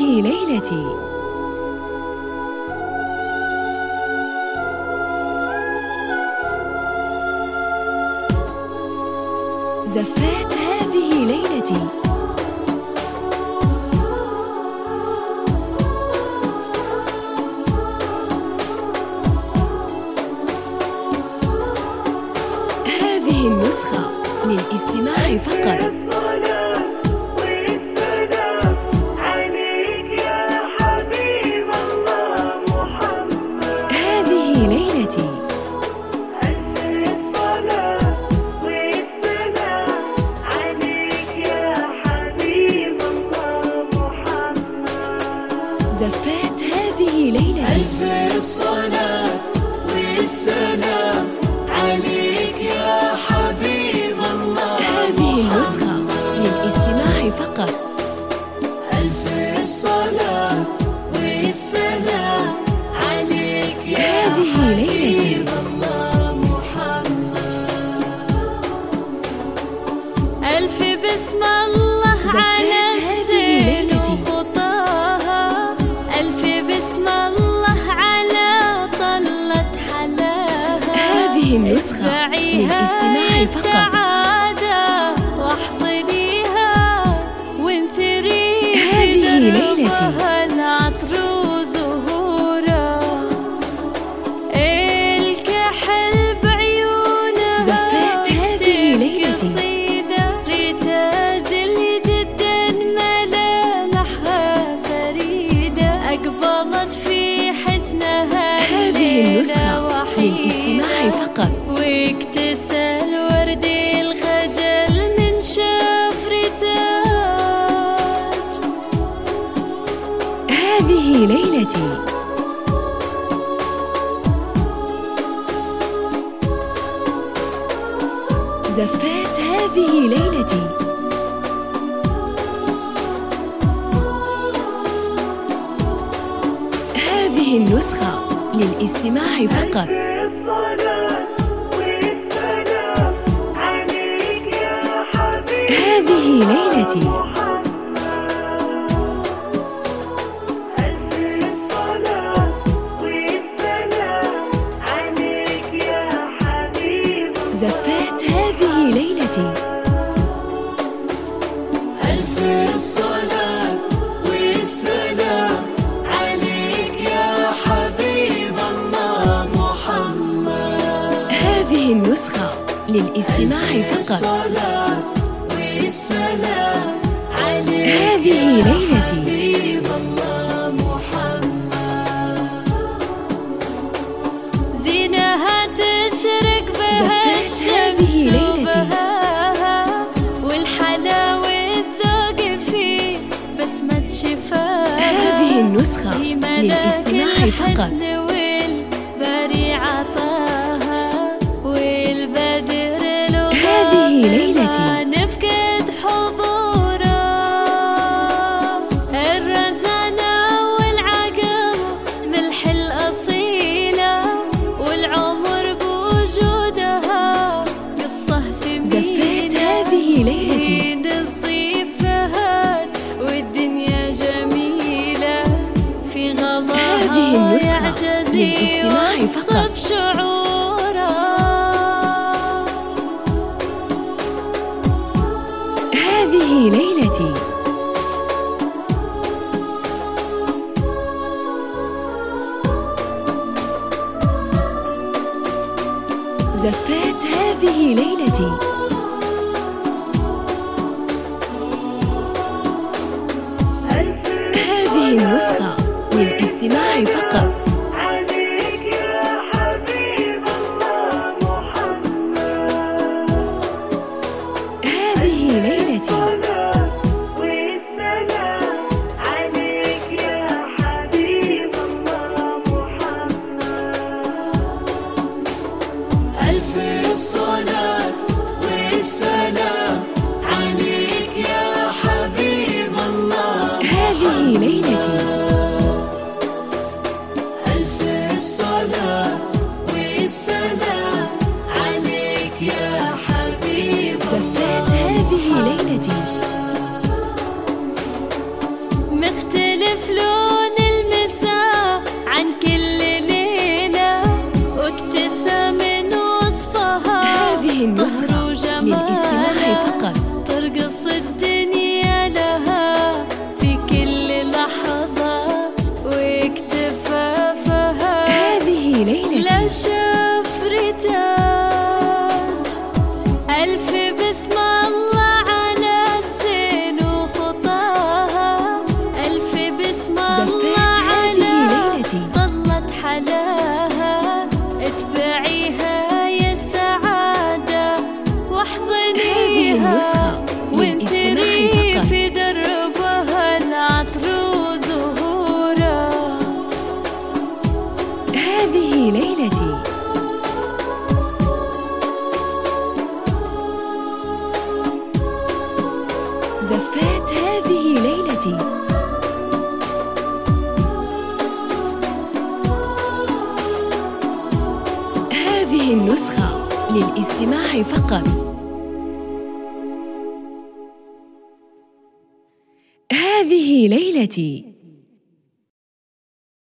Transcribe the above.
هذه ليلتي. زفات هذه ليلتي. هذه النسخة للاستماع فقط. زفات هذه ليلتي. ألف الصلاة والسلام عليك يا حبيب الله. هذه النسخة للاستماع فقط. ألف الصلاة والسلام عليك يا حبيب الله محمد. ألف بسم الله على السيد وخطاها. ألف بسم الله على طلة حلاها. هذه النسخة للاستماع فقط. السعادة واحضنيها وانثري هذه ليلتي. العطر وزهورها. الكحل بعيونها. زفات هذه ليلتي. قصيدة رتاج اللي جدا ملامحها فريدة. أقبلت في حسنها هذه النسخة للاستماع فقط. واكتسل ورد الخجل من شاف رتاج. هذه ليلتي. زفات هذه ليلتي. هذه النسخة للاستماع فقط. هذه ليلتي. زفات هذه ليلتي. ألف الصلاة والسلام عليك يا حبيب الله محمد. هذه النسخة للاستماع فقط. الصلاة والسلام عليك هذه يا ليلتي. حبيب الله محمد. زينها تشرق بها الشمس وبهاها. والحلا والذوق في بسمة شفاها. هذه النسخة للاستماع فقط. والبري عطاها. والبدر لو هذه ليلتي. نفقد حضورا. الرزانة والعقل ملح الأصيلة. والعمر بوجودها قصة ثمينة. زفات هذه ليلتي. نصيب فهد والدنيا جميلة. في غلاها هذه النسخة يعجز للاستماع يوصف فقط. شعورها. هذه ليلتي. زفات هذه ليلتي. هذه النسخة للاستماع فقط. عليك يا حبيب الله محمد. هذه ليلتي. والسلام عليك يا حبيب الله محمد. ألف الصلاة للاستماع فقط. ترقص الدنيا لها في كل لحظة واكتفافها. هذه ليلتي. لا شفرتاج ألف بسم الله على الزين وخطاها. ألف بسم الله على ظلت حلاها. اتبعيها يا سعادة واحضنيها وانتري في دربها العطر وزهورها. هذه ليلتي. زفات هذه ليلتي. هذه النسخة للاستماع فقط. هذه ليلتي.